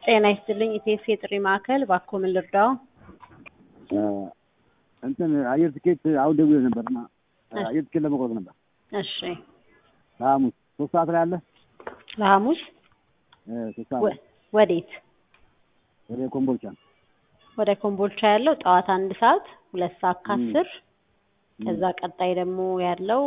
ጤና ይስጥልኝ ኢቴስ የጥሪ ማዕከል ባክዎ ምን ልርዳው? እንትን አየር ትኬት አሁን ደውዬ ነበርና አየር ትኬት ለመቁረጥ ነበር። እሺ ለሐሙስ 3 ሰዓት ላይ አለ? ለሐሙስ 3 ሰዓት ወዴት? ወደ ኮምቦልቻ። ወደ ኮምቦልቻ ያለው ጠዋት 1 ሰዓት 2 ሰዓት ከ10 ከዛ ቀጣይ ደግሞ ያለው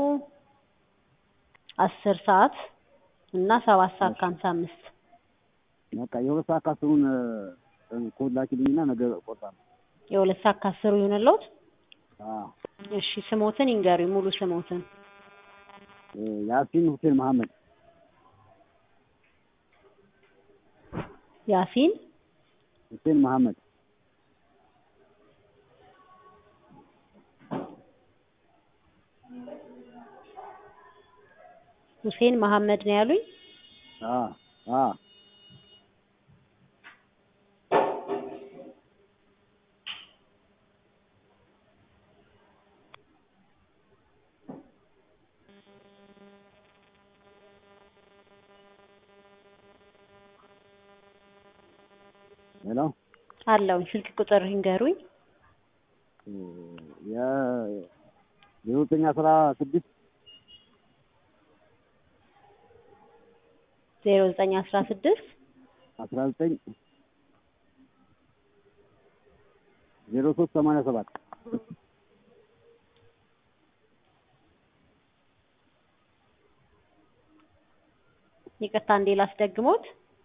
10 ሰዓት እና 7 ሰዓት ከ55 በቃ የ2 ሰዓት ከ10ን ኮድ ላኪልኝና ነገ እቆርጣለሁ። የ2 ሰዓት ከ10 ይሁንልዎት? አዎ። እሺ ስሞትን ይንገሩኝ ሙሉ ስሞትን። ያሲን ሁሴን መሐመድ። ያሲን ሁሴን መሐመድ። ሁሴን መሐመድ ነው ያሉኝ? አዎ። ሄሎ አለውኝ ስልክ ቁጥር ይንገሩኝ። የ0916 19 0387 ይቅርታ እንዴ ላስደግሞት?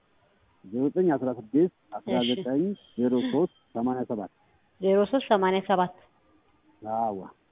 0916 19 0387 0387 አዎ